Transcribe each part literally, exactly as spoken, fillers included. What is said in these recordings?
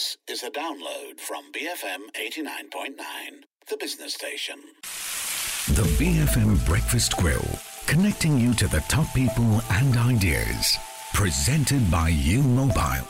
This is a download from B F M eighty-nine point nine, the business station. The B F M Breakfast Grill, connecting you to the top people and ideas. Presented by U Mobile.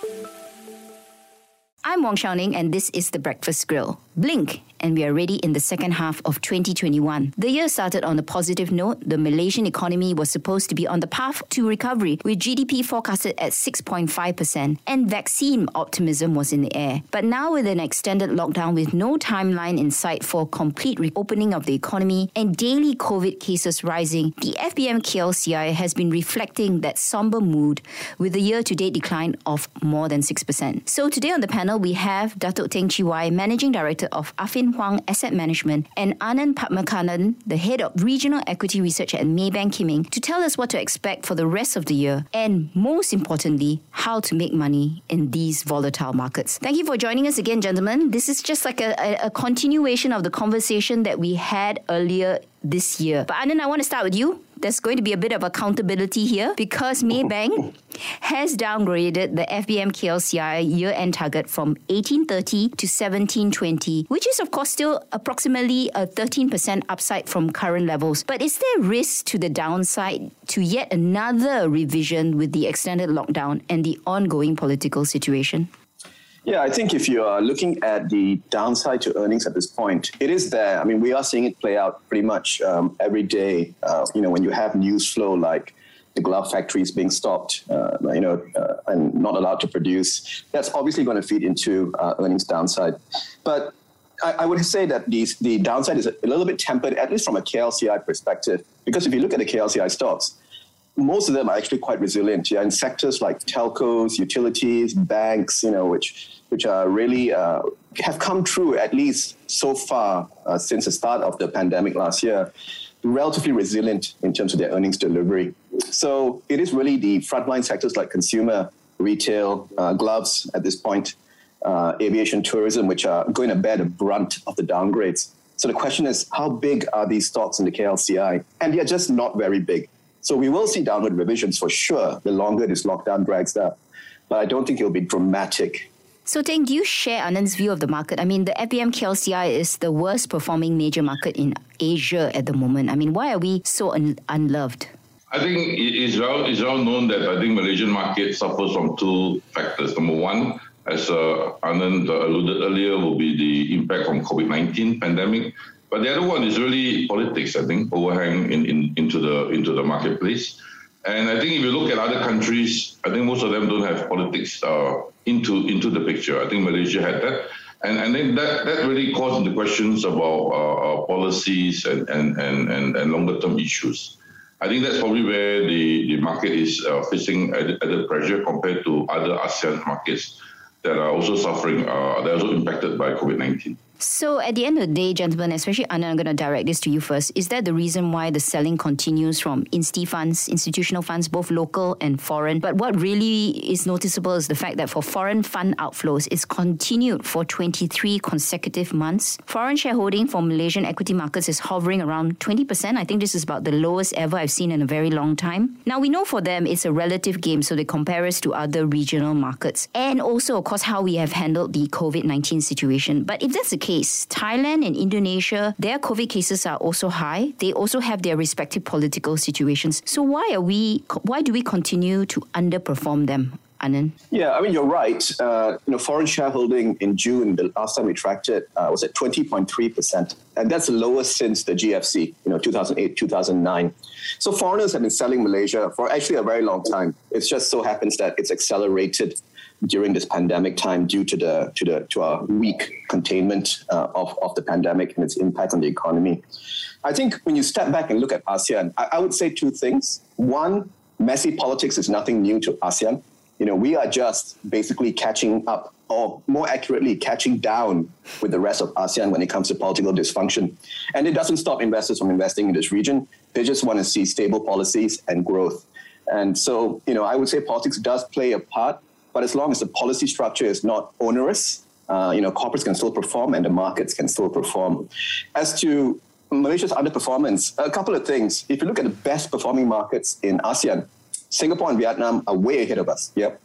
I'm Wong Shao Ning and this is The Breakfast Grill. Blink and we are ready in the second half of twenty twenty-one. The year started on a positive note. The Malaysian economy was supposed to be on the path to recovery with G D P forecasted at six point five percent and vaccine optimism was in the air. But now with an extended lockdown with no timeline in sight for complete reopening of the economy and daily COVID cases rising, the F B M K L C I has been reflecting that somber mood with a year-to-date decline of more than six percent. So today on the panel we have Datuk Teng Chee Wai, Managing Director of Affin Hwang Asset Management, and Anand Padmakanan, the Head of Regional Equity Research at Maybank Kim Eng, to tell us what to expect for the rest of the year and, most importantly, how to make money in these volatile markets. Thank you for joining us again, gentlemen. This is just like a, a, a continuation of the conversation that we had earlier this year. But Anand, I want to start with you. There's going to be a bit of accountability here because Maybank has downgraded the F B M K L C I year-end target from eighteen thirty to seventeen twenty, which is of course still approximately a thirteen percent upside from current levels. But is there risk to the downside to yet another revision with the extended lockdown and the ongoing political situation? Yeah, I think if you are looking at the downside to earnings at this point, it is there. I mean, we are seeing it play out pretty much um, every day. Uh, you know, when you have news flow like the glove factories being stopped, uh, you know, uh, and not allowed to produce, that's obviously going to feed into uh, earnings downside. But I, I would say that the, the downside is a little bit tempered, at least from a K L C I perspective, because if you look at the K L C I stocks, most of them are actually quite resilient. Yeah, in sectors like telcos, utilities, banks, you know, which which are really uh, have come true at least so far uh, since the start of the pandemic last year, relatively resilient in terms of their earnings delivery. So it is really the frontline sectors like consumer, retail, uh, gloves at this point, uh, aviation, tourism, which are going to bear the brunt of the downgrades. So the question is, how big are these stocks in the K L C I? And they're just not very big. So we will see downward revisions for sure the longer this lockdown drags up. But I don't think it'll be dramatic. So Teng, do you share Anand's view of the market? I mean, the F B M K L C I is the worst performing major market in Asia at the moment. I mean, why are we so un- unloved? I think it's well, it's well known that I think Malaysian market suffers from two factors. Number one, as uh, Anand alluded earlier, will be the impact from COVID nineteen pandemic. But the other one is really politics, I think, overhang in, in, into the into the marketplace. And I think if you look at other countries, I think most of them don't have politics uh, into into the picture. I think Malaysia had that. And and then that, that really caused the questions about uh, policies and, and, and, and, and longer-term issues. I think that's probably where the, the market is uh, facing added, added pressure compared to other ASEAN markets that are also suffering, uh, they're also impacted by COVID nineteen. So at the end of the day, gentlemen, especially Anand, I'm going to direct this to you first. Is that the reason why the selling continues from insti funds, institutional funds, both local and foreign? But what really is noticeable is the fact that for foreign fund outflows, it's continued for twenty-three consecutive months. Foreign shareholding for Malaysian equity markets is hovering around twenty percent. I think this is about the lowest ever I've seen in a very long time. Now, we know for them it's a relative game, so they compare us to other regional markets. And also, of course, how we have handled the COVID nineteen situation. But if that's the case, Thailand and Indonesia, their COVID cases are also high. They also have their respective political situations. So why are we? Why do we continue to underperform them, Anand? Yeah, I mean, you're right. Uh, you know, foreign shareholding in June, the last time we tracked it, uh, was at twenty point three percent. And that's the lowest since the G F C, you know, two thousand eight, two thousand nine. So foreigners have been selling Malaysia for actually a very long time. It just so happens that it's accelerated during this pandemic time due to the to the to our weak containment uh, of, of the pandemic and its impact on the economy. I think when you step back and look at ASEAN, I, I would say two things. One, messy politics is nothing new to ASEAN. You know, we are just basically catching up, or more accurately, catching down with the rest of ASEAN when it comes to political dysfunction. And it doesn't stop investors from investing in this region. They just want to see stable policies and growth. And so, you know, I would say politics does play a part. But as long as the policy structure is not onerous, uh, you know, corporates can still perform and the markets can still perform. As to Malaysia's underperformance, a couple of things. If you look at the best performing markets in ASEAN, Singapore and Vietnam are way ahead of us. Yep.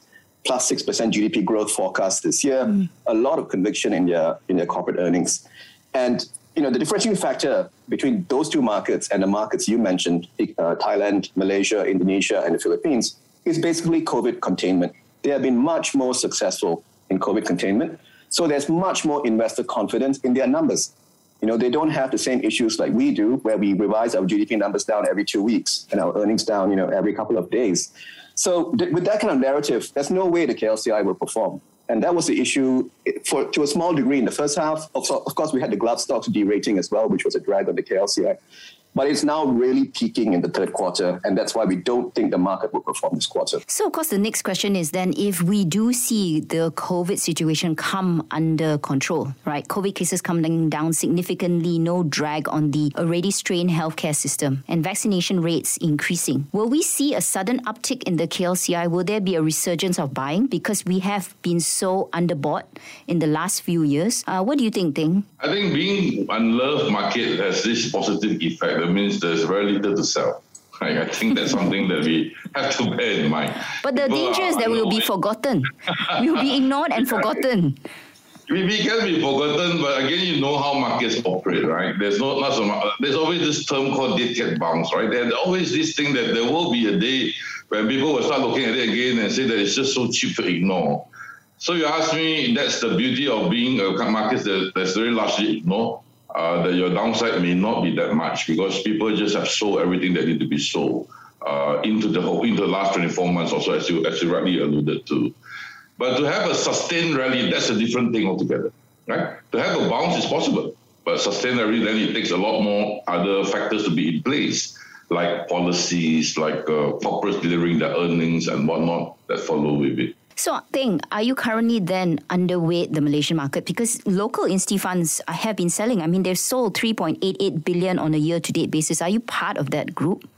plus six percent G D P growth forecast this year, mm. a lot of conviction in their in their corporate earnings. And you know, the differentiating factor between those two markets and the markets you mentioned, uh, Thailand, Malaysia, Indonesia, and the Philippines, is basically COVID containment. They have been much more successful in COVID containment. So there's much more investor confidence in their numbers. You know, they don't have the same issues like we do, where we revise our G D P numbers down every two weeks and our earnings down, you know, every couple of days. So th- with that kind of narrative, there's no way the K L C I will perform. And that was the issue for to a small degree in the first half. Of, of course, we had the glove stocks derating as well, which was a drag on the K L C I. But it's now really peaking in the third quarter, and that's why we don't think the market will perform this quarter. So, of course, the next question is then, if we do see the COVID situation come under control, right? COVID cases coming down significantly, no drag on the already strained healthcare system, and vaccination rates increasing. Will we see a sudden uptick in the K L C I? Will there be a resurgence of buying? Because we have been so underbought in the last few years. Uh, what do you think, Ting? I think being unloved market has this positive effect. That means there's very little to sell. Right? I think that's something that we have to bear in mind. But the People danger is that we will be forgotten. We will be ignored and forgotten. We, we can be forgotten, but again, you know how markets operate, right? There's not, not so much, there's always this term called dead cat bounce, right? There's always this thing that there will be a day when people will start looking at it again and say that it's just so cheap to ignore. So you ask me, that's the beauty of being a market that, that's very largely ignored. Uh, that your downside may not be that much because people just have sold everything that need to be sold uh, into the whole, into the last twenty-four months or so, as you, as you rightly alluded to. But to have a sustained rally, that's a different thing altogether, right? To have a bounce is possible, but sustained rally, then it takes a lot more other factors to be in place, like policies, like uh, corporates delivering their earnings and whatnot that follow with it. So, Ting, are you currently then underweight the Malaysian market? Because local insti funds have been selling. I mean, they've sold three point eight eight billion on a year-to-date basis. Are you part of that group?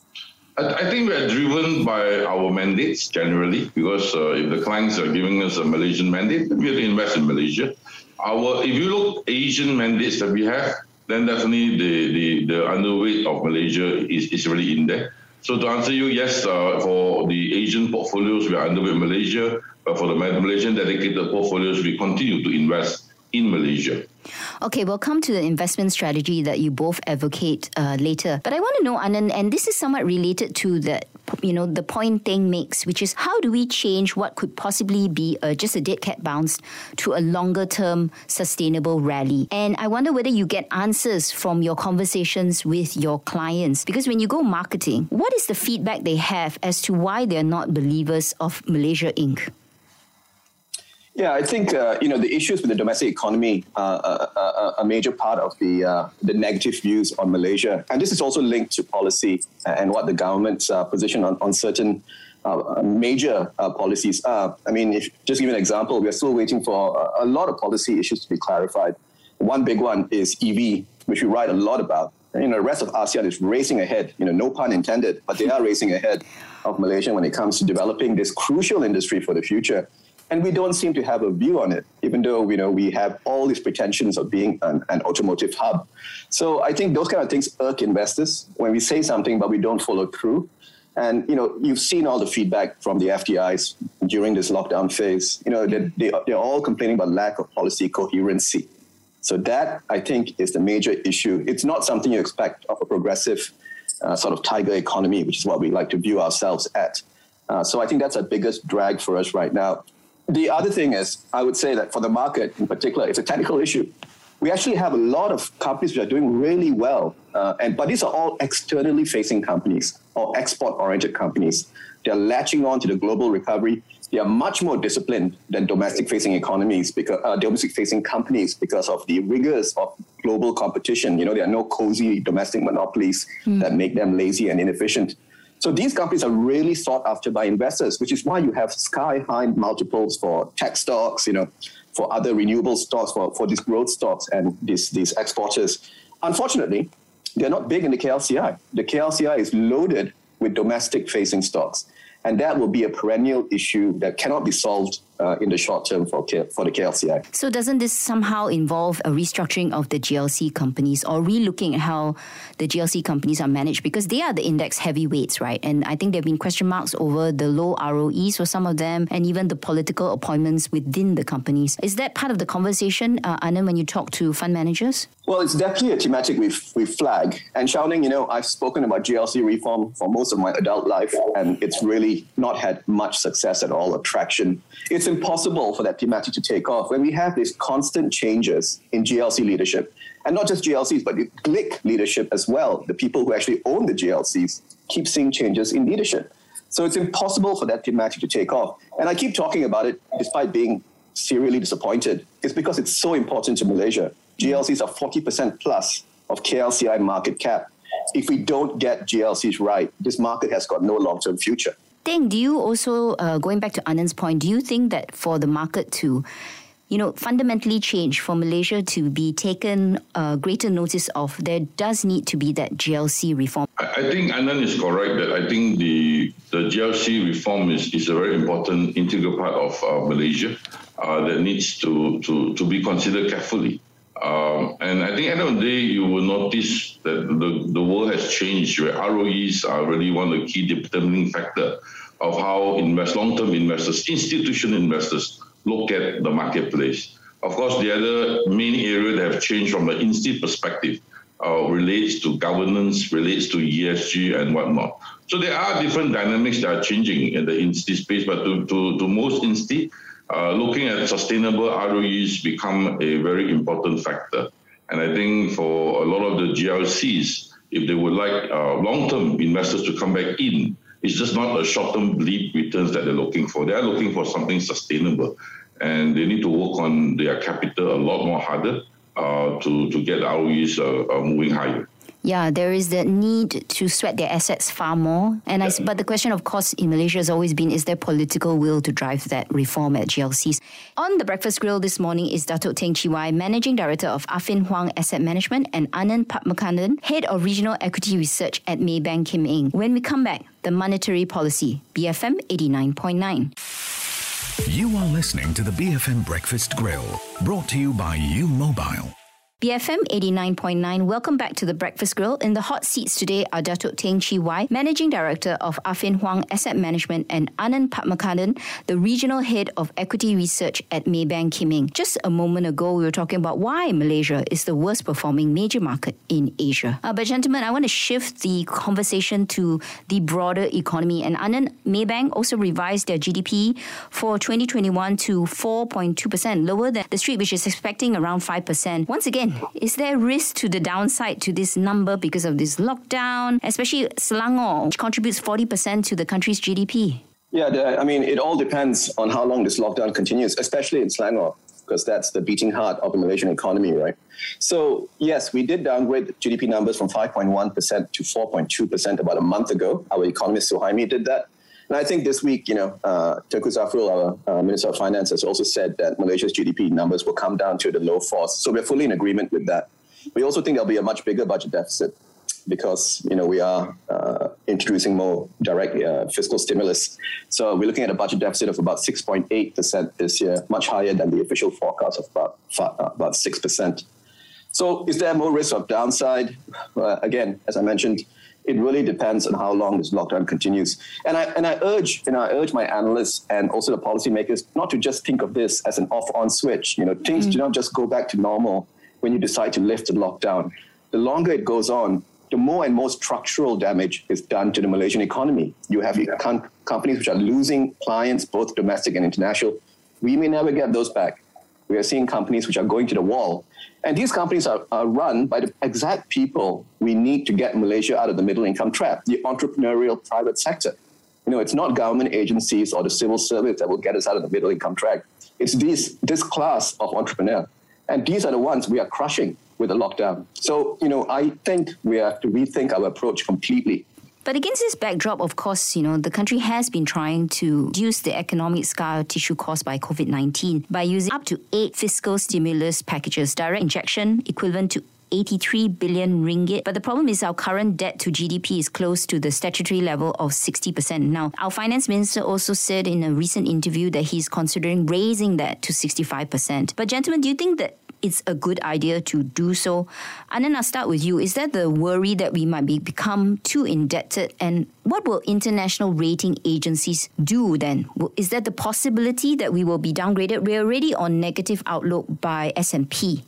I, I think we're driven by our mandates generally, because uh, if the clients are giving us a Malaysian mandate, we have to invest in Malaysia. Our, if you look Asian mandates that we have, then definitely the, the, the underweight of Malaysia is, is really in there. So to answer you, yes, uh, for the Asian portfolios, we are underweight Malaysia. But for the Malaysian dedicated portfolios, we continue to invest in Malaysia. Okay, we'll come to the investment strategy that you both advocate uh, later. But I want to know, Anand, and this is somewhat related to the, you know, the point Ting makes, which is how do we change what could possibly be a, just a dead cat bounce to a longer-term sustainable rally? And I wonder whether you get answers from your conversations with your clients. Because when you go marketing, what is the feedback they have as to why they're not believers of Malaysia Incorporated? Yeah, I think uh, you know the issues with the domestic economy are uh, uh, uh, a major part of the uh, the negative views on Malaysia, and this is also linked to policy and what the government's uh, position on, on certain uh, major uh, policies are. I mean, if, just give an example, we are still waiting for a, a lot of policy issues to be clarified. One big one is E V, which we write a lot about. And, you know, the rest of ASEAN is racing ahead. You know, no pun intended, but they are racing ahead of Malaysia when it comes to developing this crucial industry for the future. And we don't seem to have a view on it, even though, you know, we have all these pretensions of being an, an automotive hub. So I think those kind of things irk investors when we say something, but we don't follow through. And, you know, you've seen all the feedback from the F D Is during this lockdown phase. You know, they, they, they're all complaining about lack of policy coherency. So that, I think, is the major issue. It's not something you expect of a progressive uh, sort of tiger economy, which is what we like to view ourselves at. Uh, so I think that's our biggest drag for us right now. The other thing is, I would say that for the market in particular, it's a technical issue. We actually have a lot of companies which are doing really well, uh, and but these are all externally facing companies or export-oriented companies. They're latching on to the global recovery. They are much more disciplined than domestic-facing economies, because uh, domestic-facing companies, because of the rigors of global competition. You know, there are no cozy domestic monopolies mm. that make them lazy and inefficient. So these companies are really sought after by investors, which is why you have sky-high multiples for tech stocks, you know, for other renewable stocks, for, for these growth stocks and these, these exporters. Unfortunately, they're not big in the K L C I. The K L C I is loaded with domestic-facing stocks, and that will be a perennial issue that cannot be solved uh, in the short term for K- for the K L C I. So doesn't this somehow involve a restructuring of the G L C companies or re-looking at how the G L C companies are managed? Because they are the index heavyweights, right? And I think there have been question marks over the low R O Es for some of them and even the political appointments within the companies. Is that part of the conversation, uh, Anand, when you talk to fund managers? Well, it's definitely a thematic we we flag. And Xiao Ning, you know, I've spoken about G L C reform for most of my adult life, and it's really not had much success at all, or traction. It's impossible for that thematic to take off when we have these constant changes in G L C leadership. And not just G L Cs, but the G L I C leadership as well. The people who actually own the G L Cs keep seeing changes in leadership. So it's impossible for that thematic to take off. And I keep talking about it despite being serially disappointed. It's because it's so important to Malaysia. G L Cs are forty percent plus of K L C I market cap. If we don't get G L Cs right, this market has got no long-term future. Deng, do you also, uh, going back to Anand's point, do you think that for the market to, you know, fundamentally change, for Malaysia to be taken uh, greater notice of, there does need to be that G L C reform? I, I think Anand is correct that I think the the G L C reform is, is a very important integral part of uh, Malaysia uh, that needs to, to, to be considered carefully. Um, and I think at the end of the day, you will notice that the, the world has changed, where R O Es are really one of the key determining factor of how invest, long-term investors, institutional investors, look at the marketplace. Of course, the other main area that have changed from the institute perspective uh, relates to governance, relates to E S G and whatnot. So there are different dynamics that are changing in the institute space, but to, to, to most institute, Uh, looking at sustainable R O Es become a very important factor. And I think for a lot of the G L Cs, if they would like uh, long-term investors to come back in, it's just not a short-term bleed returns that they're looking for. They are looking for something sustainable. And they need to work on their capital a lot more harder uh, to, to get the R O Es uh, uh, moving higher. Yeah, there is the need to sweat their assets far more. And I, but the question, of course, in Malaysia has always been, is there political will to drive that reform at G L Cs? On the Breakfast Grill this morning is Datuk Teng Chee Wai, Managing Director of Affin Hwang Asset Management, and Anand Padmanabhan, Head of Regional Equity Research at Maybank Kim Eng. When we come back, the monetary policy, B F M eighty-nine point nine. You are listening to the B F M Breakfast Grill, brought to you by U Mobile. B F M eighty-nine point nine, welcome back to the Breakfast Grill. In the hot seats today are Datuk Teng Chee Wai, Managing Director of Affin Hwang Asset Management, and Anand Padmanabhan, the Regional Head of Equity Research at Maybank Kim Eng. Just a moment ago, we were talking about why Malaysia is the worst performing major market in Asia. Uh, but gentlemen, I want to shift the conversation to the broader economy. And Anand, Maybank also revised their G D P for twenty twenty-one to four point two percent, lower than the street, which is expecting around five percent. Once again, is there risk to the downside to this number because of this lockdown, especially Selangor, which contributes forty percent to the country's G D P? Yeah, the, I mean, it all depends on how long this lockdown continues, especially in Selangor, because that's the beating heart of the Malaysian economy, right? So, yes, we did downgrade the G D P numbers from five point one percent to four point two percent about a month ago. Our economist, Suhaimi, did that. And I think this week, you know, uh, Tengku Zafrul, our uh, Minister of Finance, has also said that Malaysia's G D P numbers will come down to the low fours. So we're fully in agreement with that. We also think there'll be a much bigger budget deficit because, you know, we are uh, introducing more direct uh, fiscal stimulus. So we're looking at a budget deficit of about six point eight percent this year, much higher than the official forecast of about, uh, about six percent. So is there more risk of downside? Uh, again, as I mentioned, it really depends on how long this lockdown continues. And I and I urge, you know, I urge my analysts and also the policymakers not to just think of this as an off-on switch. You know, things mm. do not just go back to normal when you decide to lift the lockdown. The longer it goes on, the more and more structural damage is done to the Malaysian economy. You have com- companies which are losing clients, both domestic and international. We may never get those back. We are seeing companies which are going to the wall. And these companies are, are run by the exact people we need to get Malaysia out of the middle-income trap, the entrepreneurial private sector. You know, it's not government agencies or the civil service that will get us out of the middle-income trap. It's these, this class of entrepreneur. And these are the ones we are crushing with the lockdown. So, you know, I think we have to rethink our approach completely. But against this backdrop, of course, you know, the country has been trying to reduce the economic scar tissue caused by COVID nineteen by using up to eight fiscal stimulus packages, direct injection equivalent to eighty-three billion ringgit. But the problem is our current debt to G D P is close to the statutory level of sixty percent. Now, our finance minister also said in a recent interview that he's considering raising that to sixty-five percent. But gentlemen, do you think that it's a good idea to do so? And then I'll start with you. Is that the worry that we might be become too indebted? And what will international rating agencies do then? Is that the possibility that we will be downgraded? We're already on negative outlook by S and P.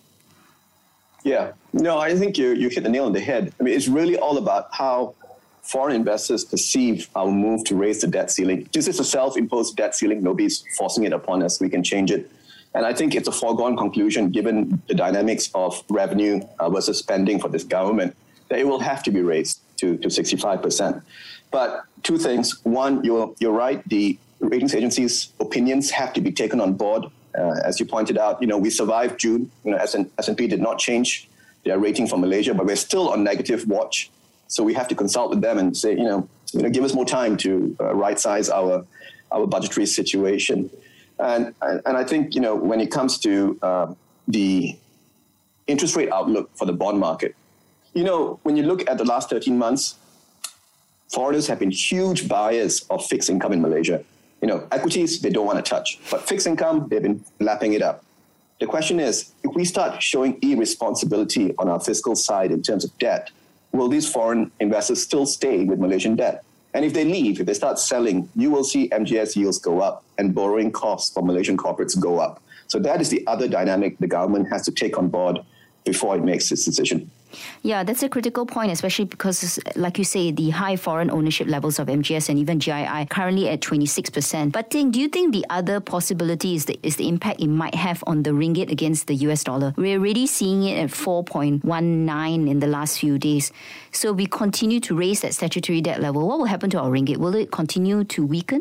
Yeah, no, I think you, you hit the nail on the head. I mean, it's really all about how foreign investors perceive our move to raise the debt ceiling. This is a self-imposed debt ceiling. Nobody's forcing it upon us. We can change it. And I think it's a foregone conclusion, given the dynamics of revenue uh, versus spending for this government, that it will have to be raised to, to sixty-five percent. But two things. One, you're, you're right. The ratings agencies' opinions have to be taken on board. Uh, as you pointed out, you know, we survived June. You know, S and P did not change their rating for Malaysia, but we're still on negative watch. So we have to consult with them and say, you know, you know, give us more time to uh, right-size our our budgetary situation. And, and and I think, you know, when it comes to uh, the interest rate outlook for the bond market, you know, when you look at the last thirteen months, foreigners have been huge buyers of fixed income in Malaysia. You know, equities, they don't want to touch. But fixed income, they've been lapping it up. The question is, if we start showing irresponsibility on our fiscal side in terms of debt, will these foreign investors still stay with Malaysian debt? And if they leave, if they start selling, you will see M G S yields go up and borrowing costs for Malaysian corporates go up. So that is the other dynamic the government has to take on board before it makes its decision. Yeah, that's a critical point, especially because, like you say, the high foreign ownership levels of M G S and even G I I currently at twenty-six percent. But Ting, do you think the other possibility is the, is the impact it might have on the ringgit against the U S dollar? We're already seeing it at four point one nine in the last few days. So we continue to raise that statutory debt level. What will happen to our ringgit? Will it continue to weaken?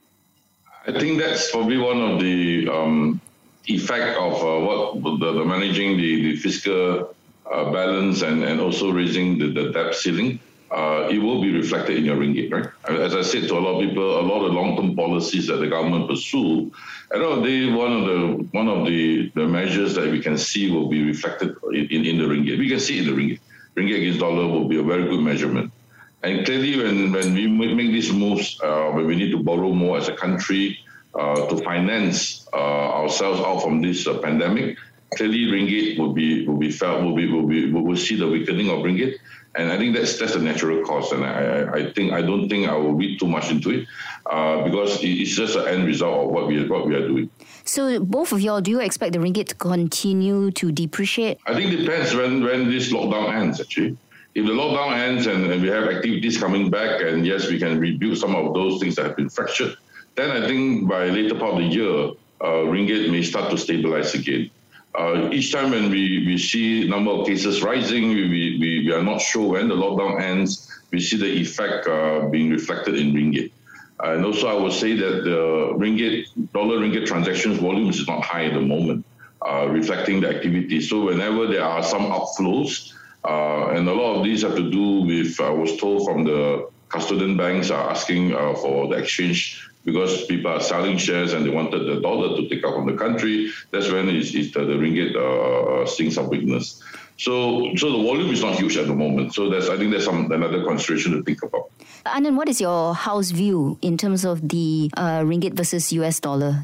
I think that's probably one of the um, effect of uh, what the, the managing the, the fiscal Uh, balance and, and also raising the, the debt ceiling, uh, it will be reflected in your ringgit, right? As I said to a lot of people, a lot of long-term policies that the government pursue, at the end of the day, one of the one of the, the measures that we can see will be reflected in, in, in the ringgit. We can see it in the ringgit. Ringgit against dollar will be a very good measurement. And clearly, when, when we make these moves, uh, when we need to borrow more as a country uh, to finance uh, ourselves out from this uh, pandemic, clearly, ringgit will be will be felt will be will be will see the weakening of ringgit, and I think that's that's the natural cause. And I I think I don't think I will read too much into it, uh, because it's just an end result of what we what we are doing. So both of y'all, do you expect the ringgit to continue to depreciate? I think it depends when when this lockdown ends. Actually, if the lockdown ends and, and we have activities coming back, and yes, we can rebuild some of those things that have been fractured, then I think by later part of the year, uh, ringgit may start to stabilize again. Uh, each time when we, we see number of cases rising, we, we, we are not sure when the lockdown ends, we see the effect uh, being reflected in ringgit. Uh, and also I would say that the ringgit, dollar ringgit transactions volumes is not high at the moment, uh, reflecting the activity. So whenever there are some outflows, uh, and a lot of these have to do with, I was told from the custodian banks are asking uh, for the exchange because people are selling shares and they wanted the dollar to take out from the country. That's when it's, it's the, the ringgit uh, seeing some weakness. So, so the volume is not huge at the moment. So that's I think there's some another consideration to think about. Anand, what is your house view in terms of the uh, ringgit versus U S dollar?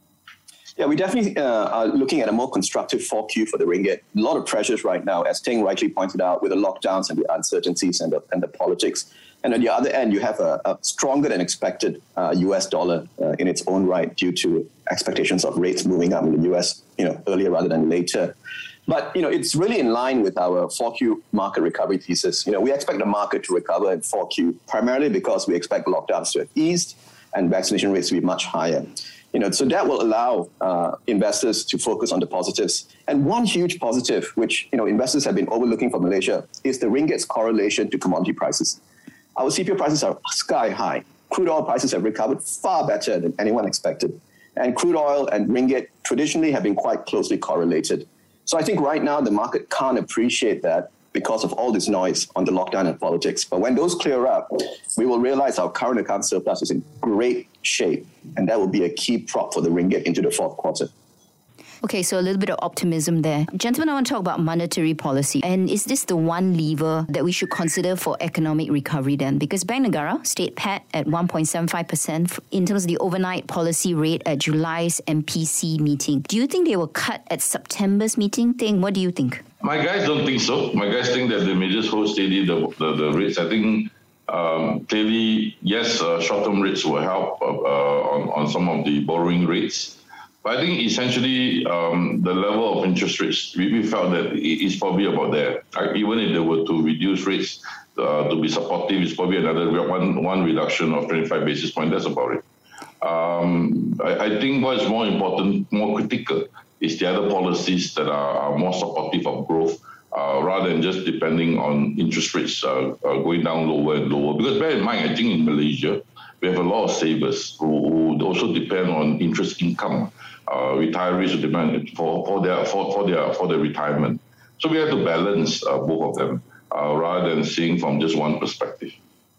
Yeah, we definitely uh, are looking at a more constructive four Q for the ringgit. A lot of pressures right now, as Ting rightly pointed out, with the lockdowns and the uncertainties and the, and the politics. And on the other end, you have a, a stronger than expected uh, U S dollar uh, in its own right due to expectations of rates moving up in the U S, you know, earlier rather than later. But, you know, it's really in line with our four Q market recovery thesis. You know, we expect the market to recover in four Q primarily because we expect lockdowns to have eased and vaccination rates to be much higher. You know, so that will allow uh, investors to focus on the positives. And one huge positive, which, you know, investors have been overlooking for Malaysia, is the ringgit's correlation to commodity prices. Our C P O prices are sky high. Crude oil prices have recovered far better than anyone expected. And crude oil and ringgit traditionally have been quite closely correlated. So I think right now the market can't appreciate that because of all this noise on the lockdown and politics. But when those clear up, we will realize our current account surplus is in great shape. And that will be a key prop for the ringgit into the fourth quarter. Okay, so a little bit of optimism there. Gentlemen, I want to talk about monetary policy. And is this the one lever that we should consider for economic recovery then? Because Bank Negara stayed pat at one point seven five percent in terms of the overnight policy rate at July's M P C meeting. Do you think they will cut at September's meeting? Ting, what do you think? My guys don't think so. My guys think that they may just hold steady the, the, the rates. I think um, clearly, yes, uh, short-term rates will help uh, uh, on, on some of the borrowing rates. But I think essentially um, the level of interest rates, we, we felt that it's probably about there. Like even if they were to reduce rates uh, to be supportive, it's probably another one, one reduction of twenty-five basis points. That's about it. Um, I, I think what is more important, more critical, is the other policies that are, are more supportive of growth uh, rather than just depending on interest rates uh, uh, going down lower and lower. Because bear in mind, I think in Malaysia, we have a lot of savers who, who also depend on interest income. Uh, retirees who demand for, for their for, for their for their retirement. So we have to balance uh, both of them uh, rather than seeing from just one perspective.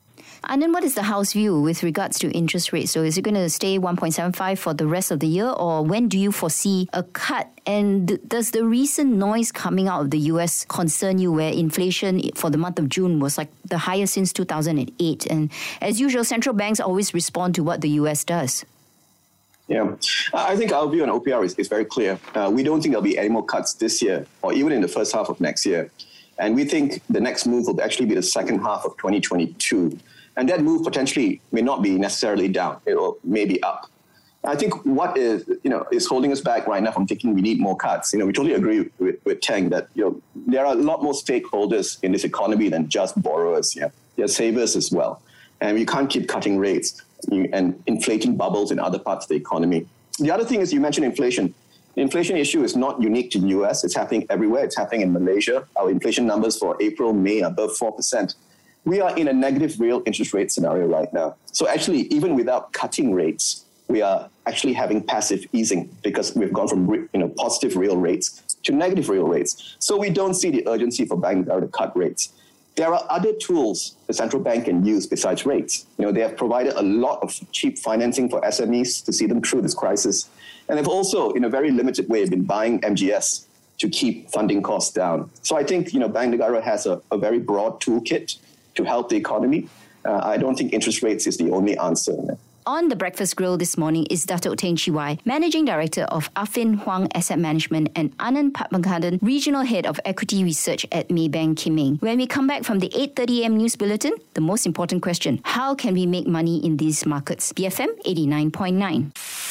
And then what is the House view with regards to interest rates? So is it going to stay one point seven five for the rest of the year, or when do you foresee a cut? And does the recent noise coming out of the U S concern you, where inflation for the month of June was like the highest since two thousand eight? And as usual, central banks always respond to what the U S does. Yeah, I think our view on O P R is, is very clear. Uh, we don't think there'll be any more cuts this year or even in the first half of next year. And we think the next move will actually be the second half of twenty twenty-two. And that move potentially may not be necessarily down. It will maybe up. I think what is, you know, is holding us back right now from thinking we need more cuts. You know, we totally agree with, with Teng that, you know, there are a lot more stakeholders in this economy than just borrowers. Yeah, there are savers as well. And we can't keep cutting rates and inflating bubbles in other parts of the economy. The other thing is, you mentioned inflation. The inflation issue is not unique to the U S. It's happening everywhere. It's happening in Malaysia. Our inflation numbers for April, May are above four percent. We are in a negative real interest rate scenario right now. So actually, even without cutting rates, we are actually having passive easing because we've gone from you know positive real rates to negative real rates. So we don't see the urgency for Bank Negara to cut rates. There are other tools the central bank can use besides rates. You know, they have provided a lot of cheap financing for S M Es to see them through this crisis. And they've also, in a very limited way, been buying M G S to keep funding costs down. So I think, you know, Bank Negara has a, a very broad toolkit to help the economy. Uh, I don't think interest rates is the only answer. On the Breakfast Grill this morning is Dato' Teng Chee Wai, Managing Director of Affin Hwang Asset Management, and Anand Padmanabhan, Regional Head of Equity Research at Maybank Kim Eng. When we come back from the eight thirty a.m. news bulletin, the most important question: how can we make money in these markets? B F M eighty-nine point nine.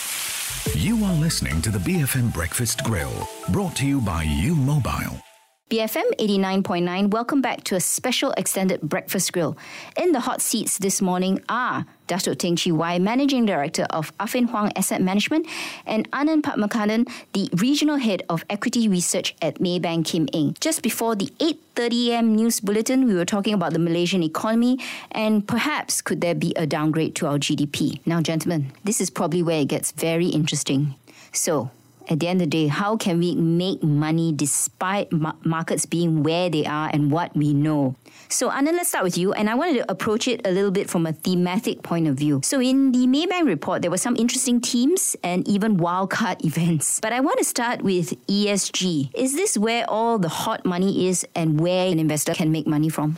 You are listening to the B F M Breakfast Grill, brought to you by U Mobile. B F M eighty-nine point nine, welcome back to a special extended breakfast grill. In the hot seats this morning are Dato' Teng Chee Wai, Managing Director of Affin Hwang Asset Management, and Anand Padmanabhan, the Regional Head of Equity Research at Maybank Kim Eng. Just before the eight thirty a.m. news bulletin, we were talking about the Malaysian economy and perhaps could there be a downgrade to our G D P. Now, gentlemen, this is probably where it gets very interesting. So, at the end of the day, how can we make money despite ma- markets being where they are and what we know? So, Anand, let's start with you. And I wanted to approach it a little bit from a thematic point of view. So, in the Maybank report, there were some interesting themes and even wildcard events. But I want to start with E S G. Is this where all the hot money is and where an investor can make money from?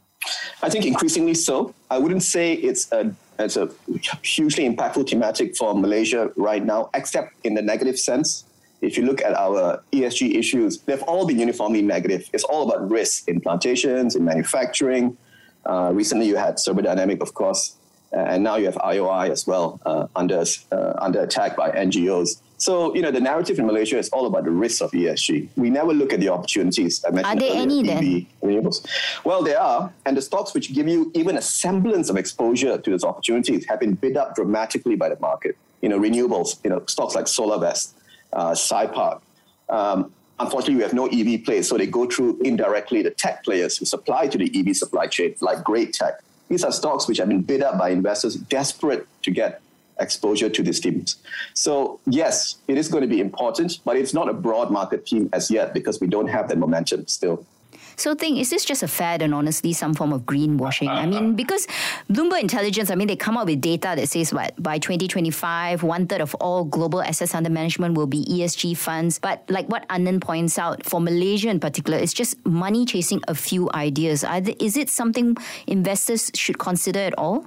I think increasingly so. I wouldn't say it's a It's a hugely impactful thematic for Malaysia right now, except in the negative sense. If you look at our E S G issues, they've all been uniformly negative. It's all about risk in plantations, in manufacturing. Uh, recently, you had Cyberdynamic, of course, and now you have I O I as well uh, under uh, under attack by N G Os. So, you know, the narrative in Malaysia is all about the risks of E S G. We never look at the opportunities. I mentioned are there earlier, any E V, then? Renewables. Well, there are. And the stocks which give you even a semblance of exposure to those opportunities have been bid up dramatically by the market. You know, renewables, you know, stocks like SolarVest, uh, SciPark. Um, unfortunately, we have no E V plays, so they go through indirectly the tech players who supply to the E V supply chain, like Great Tech. These are stocks which have been bid up by investors desperate to get exposure to these teams. So yes, it is going to be important, but it's not a broad market theme as yet because we don't have that momentum still. So Ting, is this just a fad and honestly some form of greenwashing? I mean, because Bloomberg Intelligence, I mean, they come out with data that says what, by twenty twenty-five, one third of all global assets under management will be E S G funds. But like what Anand points out, for Malaysia in particular, it's just money chasing a few ideas. Are they, is it something investors should consider at all?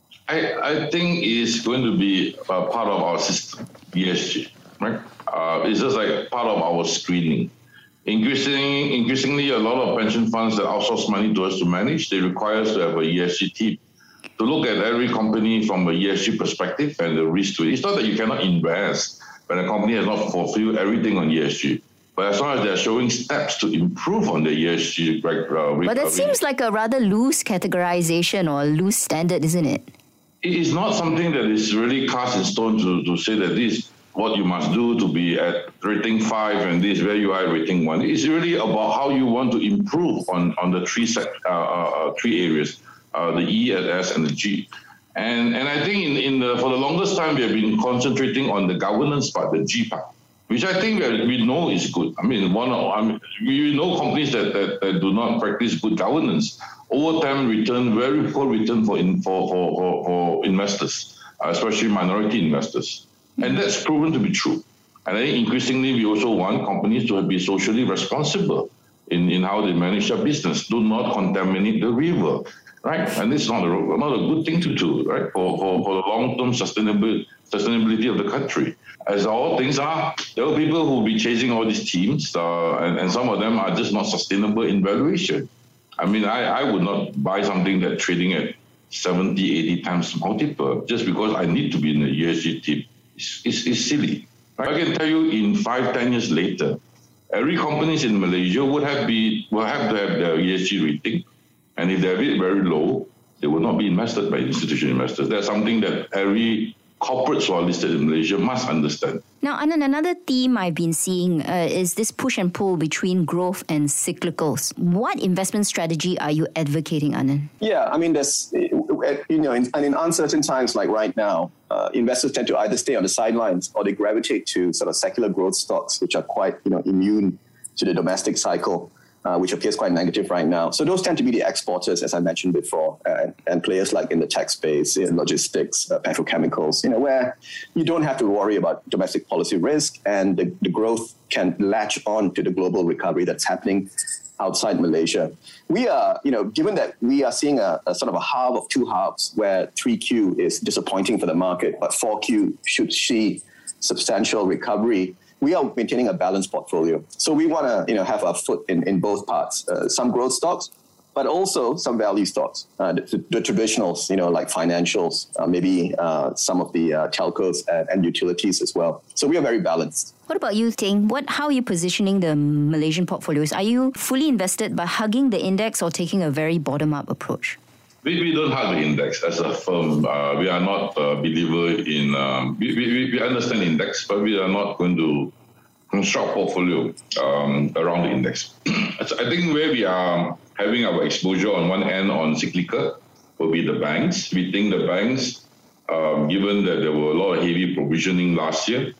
I, I think it's going to be a part of our system, E S G, right? Uh, it's just like part of our screening. Increasingly, increasingly, a lot of pension funds that outsource money to us to manage, they require us to have a E S G team to look at every company from a E S G perspective and the risk to it. It's not that you cannot invest when a company has not fulfilled everything on E S G. But as long as they're showing steps to improve on the E S G, uh, but that seems like a rather loose categorization or loose standard, isn't it? It is not something that is really cast in stone to, to say that this is what you must do to be at rating five and this where you are at rating one. It's really about how you want to improve on, on the three sec, uh, uh, three areas, uh, the E, the S, and the G. And and I think in, in the for the longest time we have been concentrating on the governance part, the G part, which I think we, we know is good. I mean, one of, I mean, we know companies that, that, that do not practice good governance over time return very poor return for in, for, for, for, for investors, especially minority investors. And that's proven to be true. And I think increasingly we also want companies to be socially responsible in, in how they manage their business. Do not contaminate the river, right? And it's not a, not a good thing to do, right, for, for, for the long-term sustainability, sustainability of the country. As all things are, there are people who will be chasing all these teams, uh, and, and some of them are just not sustainable in valuation. I mean, I, I would not buy something that's trading at seventy, eighty times multiple just because I need to be in the E S G team. It's, it's, it's silly. Right? I can tell you in five, ten years later, every companies in Malaysia would have be will have to have their E S G rating. And if they have it very low, they will not be invested by institutional investors. That's something that every corporates who are listed in Malaysia must understand. Now, Anand, another theme I've been seeing uh, is this push and pull between growth and cyclicals. What investment strategy are you advocating, Anand? Yeah, I mean, there's, you know, in, and in uncertain times like right now, uh, investors tend to either stay on the sidelines or they gravitate to sort of secular growth stocks, which are quite, you know, immune to the domestic cycle. Uh, which appears quite negative right now. So those tend to be the exporters, as I mentioned before, uh, and players like in the tech space, in logistics, uh, petrochemicals, you know, where you don't have to worry about domestic policy risk and the, the growth can latch on to the global recovery that's happening outside Malaysia. We are, you know, given that we are seeing a, a sort of a half of two halves where three Q is disappointing for the market, but four Q should see substantial recovery. We are maintaining a balanced portfolio. So we want to, you know, have our foot in, in both parts, uh, some growth stocks, but also some value stocks, uh, the, the traditionals, you know, like financials, uh, maybe uh, some of the uh, telcos and, and utilities as well. So we are very balanced. What about you, Ting? What, how are you positioning the Malaysian portfolios? Are you fully invested by hugging the index or taking a very bottom-up approach? We, we don't have the index as a firm. Uh, we are not a believer in, um, we, we, we understand index, but we are not going to construct portfolio um, around the index. So I think where we are having our exposure on one end on cyclical will be the banks. We think the banks, um, given that there were a lot of heavy provisioning last year,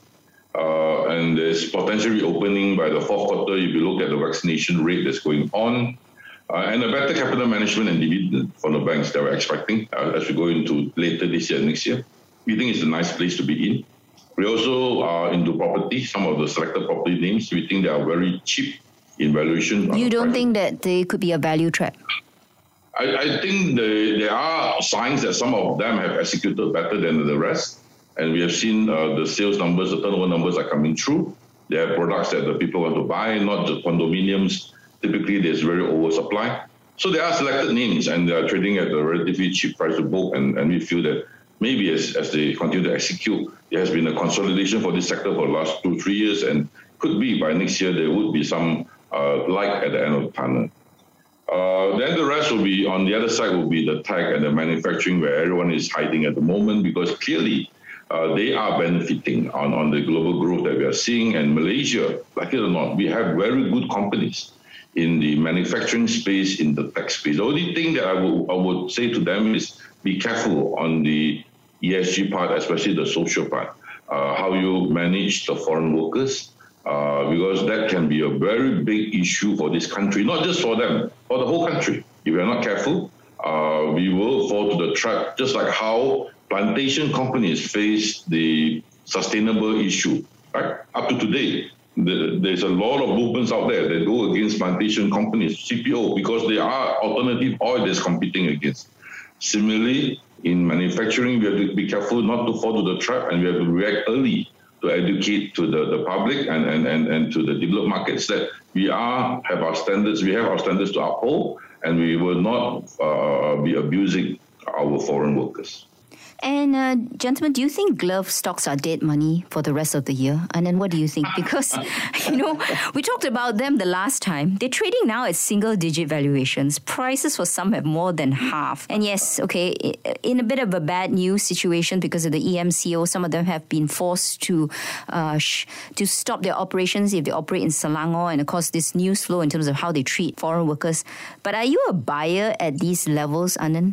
uh, and there's potential reopening by the fourth quarter if you look at the vaccination rate that's going on, Uh, and a better capital management and dividend for the banks that we're expecting uh, as we go into later this year, next year. We think it's a nice place to be in. We also are into property, some of the selected property names. We think they are very cheap in valuation. You don't think that they could be a value trap? I, I think the, there are signs that some of them have executed better than the rest. And we have seen uh, the sales numbers, the turnover numbers are coming through. They have products that the people want to buy, not just condominiums. Typically, there's very oversupply. So there are selected names, and they are trading at a relatively cheap price to book, and, and we feel that maybe as, as they continue to execute, there has been a consolidation for this sector for the last two, three years, and could be by next year there would be some uh, light at the end of the tunnel. Uh, then the rest will be, on the other side, will be the tech and the manufacturing, where everyone is hiding at the moment, because clearly uh, they are benefiting on, on the global growth that we are seeing. And Malaysia, like it or not, we have very good companies in the manufacturing space, in the tech space. The only thing that I would, I would say to them is be careful on the E S G part, especially the social part, uh, how you manage the foreign workers, uh, because that can be a very big issue for this country, not just for them, for the whole country. If we are not careful, uh, we will fall to the trap, just like how plantation companies face the sustainable issue. Right? Up to today, the, there's a lot of movements out there that go against plantation companies, C P O, because they are alternative oil that's competing against. Similarly, in manufacturing, we have to be careful not to fall to the trap, and we have to react early to educate to the, the public and, and, and, and to the developed markets that we are have our standards, we have our standards to uphold, and we will not uh, be abusing our foreign workers. And uh, gentlemen, do you think glove stocks are dead money for the rest of the year? And then what do you think? Because, you know, we talked about them the last time. They're trading now at single-digit valuations. Prices for some have more than half. And yes, okay, in a bit of a bad news situation because of the E M C O, some of them have been forced to uh, sh- to stop their operations if they operate in Selangor. And of course, this news flow in terms of how they treat foreign workers. But are you a buyer at these levels, Anand?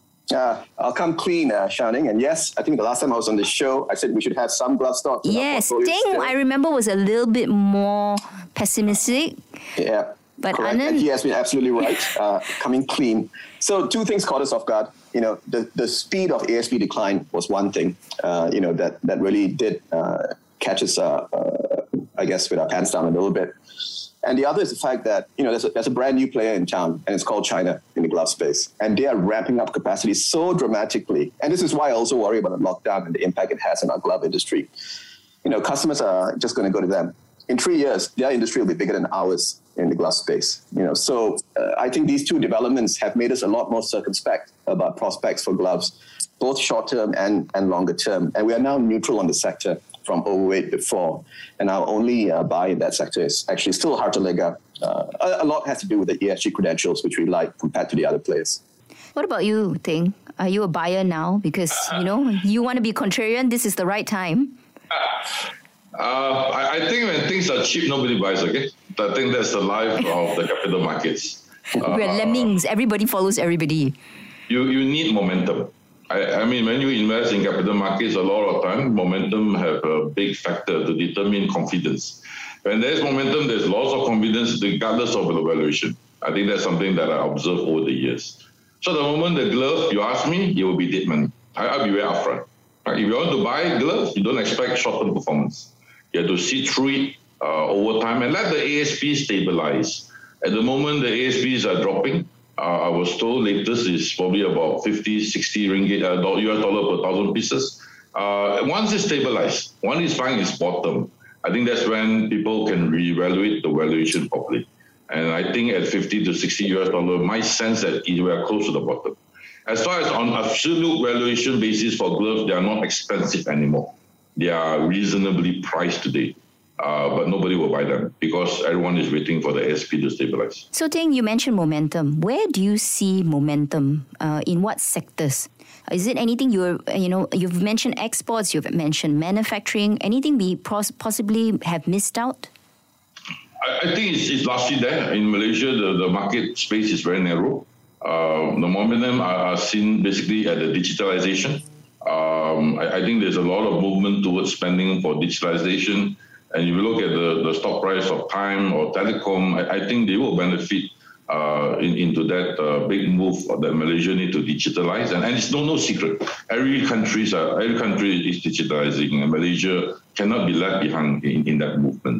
Uh, I'll come clean, uh, Shanning. And yes, I think the last time I was on the show, I said we should have some glove stocks. Yes, Ting, I remember, was a little bit more pessimistic. Yeah, but correct. Anand, and he has been absolutely right, uh, coming clean. So two things caught us off guard. You know, the, the speed of A S P decline was one thing, uh, you know, that, that really did uh, catch us, uh, uh, I guess, with our pants down a little bit. And the other is the fact that, you know, there's a, there's a brand new player in town, and it's called China in the glove space. And they are ramping up capacity so dramatically. And this is why I also worry about the lockdown and the impact it has on our glove industry. You know, customers are just going to go to them. In three years, their industry will be bigger than ours in the glove space. You know, so uh, I think these two developments have made us a lot more circumspect about prospects for gloves, both short-term and, and longer-term. And we are now neutral on the sector from overweight before. And our only uh, buy in that sector is actually still Hartalega. Uh, a, a lot has to do with the E S G credentials, which we like compared to the other players. what about you, Ting? Are you a buyer now? Because, you know, you want to be contrarian, this is the right time. Uh, I, I think when things are cheap, nobody buys, okay? I think that's the life of the capital markets. We're uh, lemmings. Everybody follows everybody. You, you need momentum. I, I mean, when you invest in capital markets, a lot of time, momentum have a big factor to determine confidence. When there's momentum, there's lots of confidence regardless of the valuation. I think that's something that I observed over the years. So the moment the glove, you ask me, it will be dead money. I, I'll be very upfront. Right? If you want to buy gloves, you don't expect short-term performance. You have to see through it uh, over time and let the A S P stabilize. At the moment, the A S Ps are dropping. Uh, I was told latest is probably about fifty, sixty ringgit, uh, U S dollar per thousand pieces. Uh, once it's stabilized, once it's finding its bottom, I think that's when people can reevaluate the valuation properly. And I think at fifty to sixty U S dollar, my sense that we are close to the bottom. As far as on absolute valuation basis for gloves, they are not expensive anymore. They are reasonably priced today. Uh, but nobody will buy them because everyone is waiting for the A S P to stabilize. So, Ting, you mentioned momentum. Where do you see momentum? Uh, in what sectors? Is it anything you you know you've mentioned exports, you've mentioned manufacturing? Anything we pos- possibly have missed out? I, I think it's, it's largely there. In Malaysia, the, the market space is very narrow. Uh, the momentum are, are seen basically at the digitalization. Um, I, I think there's a lot of movement towards spending for digitalization. And if you look at the, the stock price of Time or Telecom, I, I think they will benefit uh, in, into that uh, big move that Malaysia need to digitalize. And, and it's no no secret. Every countries are, every country is digitalizing, and Malaysia cannot be left behind in, in that movement.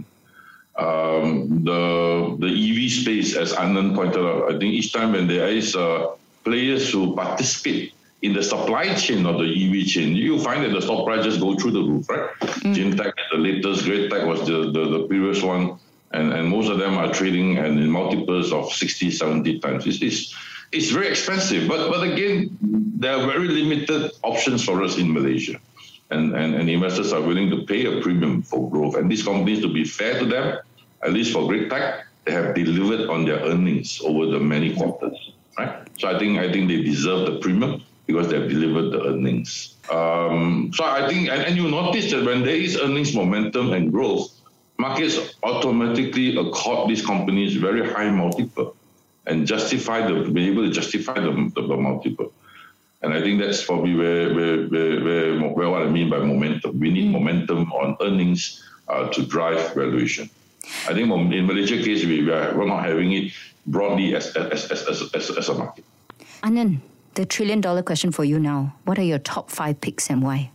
Um, the the E V space, as Anand pointed out, I think each time when there is uh, players who participate in the supply chain of the E V chain, you find that the stock price just go through the roof, right? Mm. Gentech, the latest, Great Tech was the, the, the previous one, and, and most of them are trading and in multiples of sixty, seventy times. It's, it's, it's very expensive, but but again, there are very limited options for us in Malaysia. And, and, and investors are willing to pay a premium for growth. And these companies, to be fair to them, at least for Great Tech, they have delivered on their earnings over the many quarters, right? So I think I think they deserve the premium because they have delivered the earnings. Um, so I think, and, and you notice that when there is earnings momentum and growth, markets automatically accord these companies very high multiple and justify the, be able to justify the, the, the multiple. And I think that's probably where, where, where, where, where what I mean by momentum. We need momentum on earnings uh, to drive valuation. I think in Malaysia case, we, we are, we're not having it broadly as, as, as, as, as, as a market. Anand, the trillion dollar question for you now. What are your top five picks and why?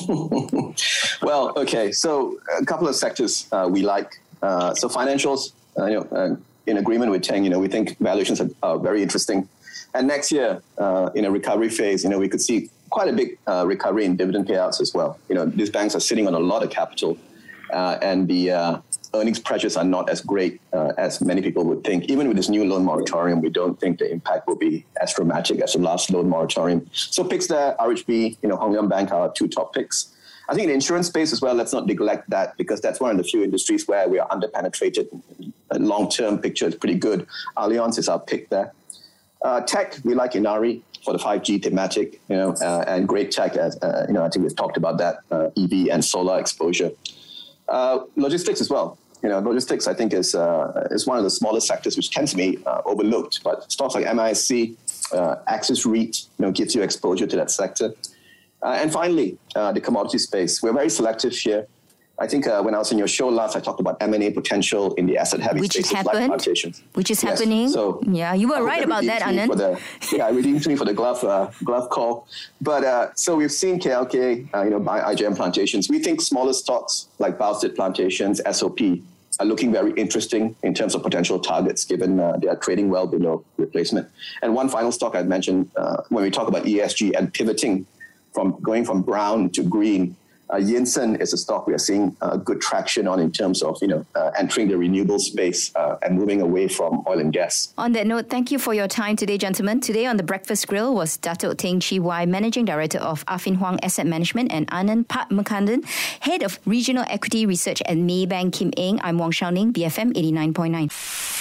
Well, okay, so a couple of sectors uh, we like. Uh, so financials, uh, you know, uh, in agreement with Cheng, you know, we think valuations are, are very interesting. And next year, uh, in a recovery phase, you know, we could see quite a big uh, recovery in dividend payouts as well. You know, these banks are sitting on a lot of capital, uh, and the uh, earnings pressures are not as great uh, as many people would think. Even with this new loan moratorium, we don't think the impact will be as dramatic as the last loan moratorium. So picks there, R H B, you know, Hong Leong Bank are two top picks. I think in the insurance space as well, let's not neglect that, because that's one of the few industries where we are underpenetrated. A long-term picture is pretty good. Allianz is our pick there. Uh, tech, we like Inari for the five G thematic, you know, uh, and great tech, as uh, you know, I think we've talked about that, uh, E V and solar exposure. Uh, logistics as well. You know, logistics, I think, is uh, is one of the smaller sectors which tends to be uh, overlooked. But stocks like M I C, uh, Axis REIT, you know, gives you exposure to that sector. Uh, and finally, uh, the commodity space. We're very selective here. I think uh, when I was in your show last, I talked about M and A potential in the asset-heavy Which space. Which happened. Plantations. Which is yes. happening. So yeah, you were right about that, Anand. The, yeah, it redeemed me for the glove uh, glove call. But uh, so we've seen K L K, uh, you know, buy I G M Plantations. We think smaller stocks like Bowstead Plantations, S O P, are looking very interesting in terms of potential targets, given uh, they are trading well below replacement. And one final stock I'd mentioned uh, when we talk about E S G and pivoting from going from brown to green, uh, Yinson is a stock we are seeing uh, good traction on in terms of, you know, uh, entering the renewable space uh, and moving away from oil and gas. On that note, thank you for your time today, gentlemen. Today on The Breakfast Grill was Dato' Teng Chi Wai, Managing Director of Affin Hwang Asset Management, and Anand Padmanabhan, Head of Regional Equity Research at Maybank Kim Eng. I'm Wong Shao Ning, B F M eighty-nine point nine.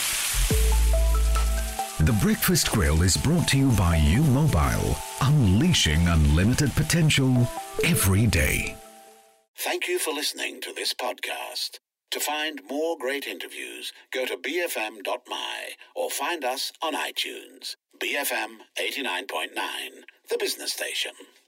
The Breakfast Grill is brought to you by U Mobile, unleashing unlimited potential every day. Thank you for listening to this podcast. To find more great interviews, go to b f m dot m y or find us on iTunes. B F M eighty-nine point nine, the business station.